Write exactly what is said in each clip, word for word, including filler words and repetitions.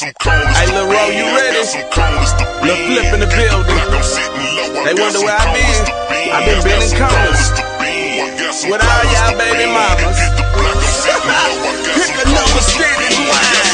Hey, Lil' Ro, you ready? Lil' Flip in the building. They wonder where I been. I been bending corners with all y'all baby mamas. Pick another standing wine.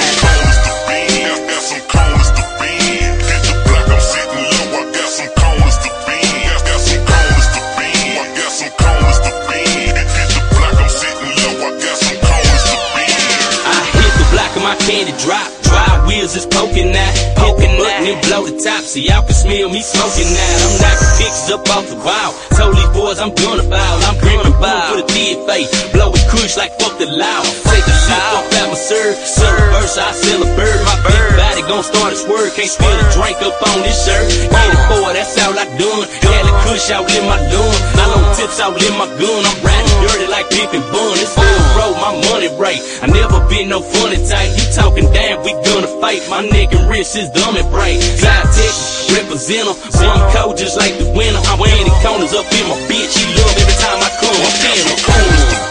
My candy drop, dry wheels is poking out, poking out, and blow the top so y'all can smell me smoking out. I'm knocking pictures up off the wall. Told these boys I'm gonna foul, I'm gonna foul. Put a dead face, blow it kush like fuck the loud. Take the shit off out my serve, serve verse, I sell a bird. My bird body gon' start a swerve, can't spill the drink up on this shirt. Get it for that's all I done. Had the kush out in my lawn, I know tips out in my gun. I'm riding dirty like Pippin Bun. It's Lil' Ro, my money right. I never been no funny type. You talking damn, we gonna fight. My neck and wrist is dumb and bright. South Texas, represent them. So I'm cold just like the winter. I'm wearing the corners up in my bitch. She love every time I come. I'm in the corner.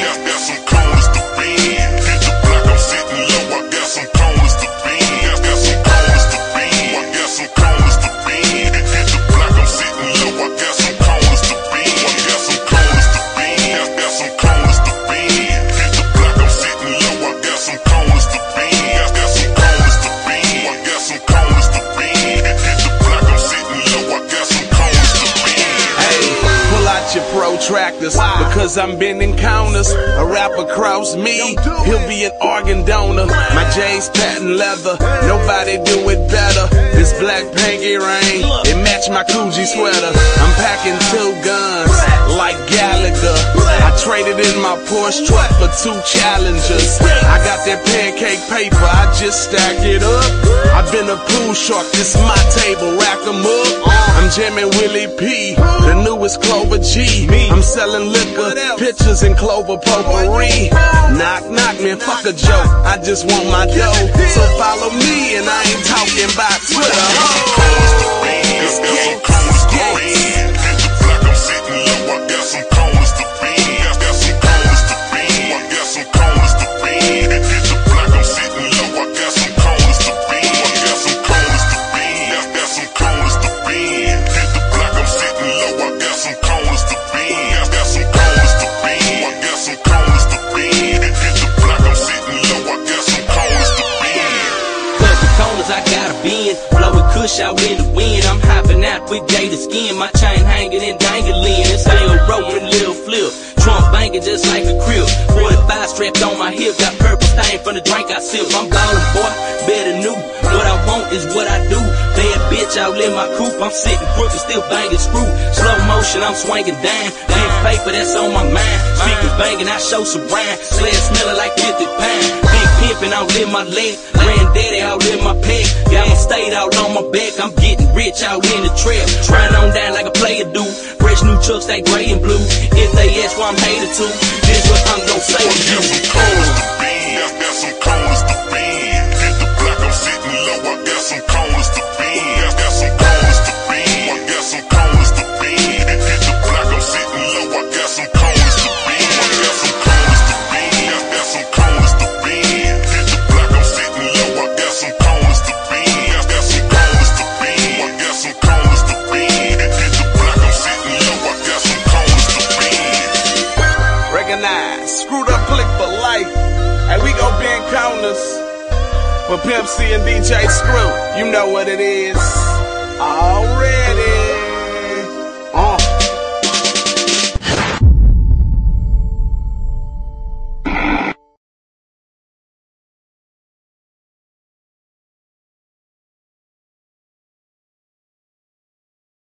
Your protractors, because I'm bending counters. A rapper cross me, he'll be an organ donor. My J's patent leather, nobody do it better. This black pinky ring, it match my Coogee sweater. I'm packing two guns, like Gallagher. I traded in my Porsche truck for two Challengers. I got that pancake paper, I just stack it up. I've been a pool shark, this my table, rack 'em up. I'm jamming Willie P, the newest Clover G. I'm selling liquor, pictures and Clover potpourri. Knock, knock, man, fuck a joke. I just want my dough. So follow me, and I ain't talking about Twitter. Oh, it's Gates, Gates. I gotta bend, blowing kush out in the wind. I'm hopping out with gator skin, my chain hanging and dangling. It's Lil' Ro and Lil' Flip, trunk banging just like a crib. forty-five strapped on my hip, got purple stain from the drink I sip. I'm ballin', boy, better new. What I want is what I do. Bad bitch out in my coupe, I'm sitting crooked, still banging screw. Slow motion, I'm swinging down. Big paper, that's on my mind. Speakers banging, I show some rhyme. Sled smelling like fifty pounds. Big pimpin' out in my leg. Granddaddy out in my peg. Got my state out on my back. I'm getting rich out in the trail. Trying on down like a player do. Fresh new trucks, they gray and blue. If they ask why I'm hated to, this what I'm gon' say to you. Got some corners to bend. Hit the block, I'm sitting low. I got some corners to bend. Got some corners to bend. I got some corners to bend. Hit the block, I'm sitting low. I got some corners to bend. I got some corners to bend. I got some corners to bend. Hit the block, I'm sitting low. I got some corners to bend. I got some corners to bend. I got some corners to bend. Hit the block, I'm sitting low. I got some corners to bend. Recognize, screwed up click for life. And we gon' bend corners for Pimp C and D J Screw. You know what it is.